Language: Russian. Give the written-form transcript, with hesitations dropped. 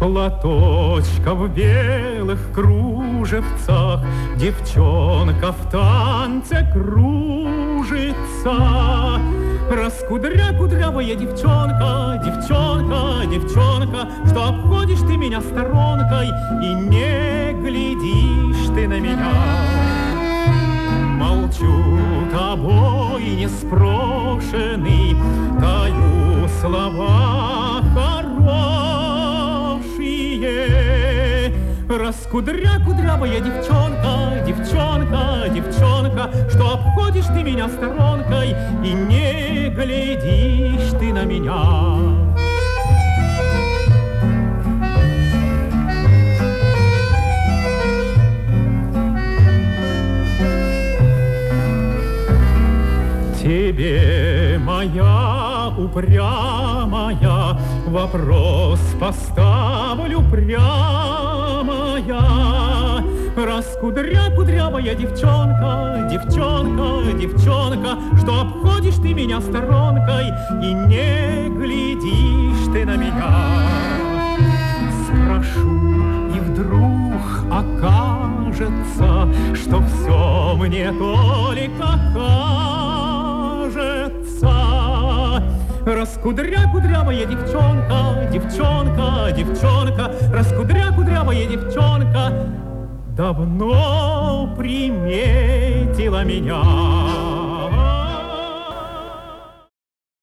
платочка в белых кружевцах, девчонка в танце кружится. Раскудря-кудрявая девчонка, девчонка, девчонка, что обходишь ты меня сторонкой и не глядишь ты на меня. Молчу тобой неспрошенный, таю слова хорошие. Раскудря-кудрявая девчонка, девчонка, девчонка, что обходишь ты меня сторонкой и не глядишь ты на меня. Тебе, моя упрямая, вопрос поставлю прямая. Раскудря-кудрявая девчонка, девчонка, девчонка, что обходишь ты меня сторонкой и не глядишь ты на меня. Спрошу, и вдруг окажется, что все мне только кажется. Раскудря-кудрявая девчонка, девчонка, девчонка, раскудря-кудрявая девчонка давно приметила меня.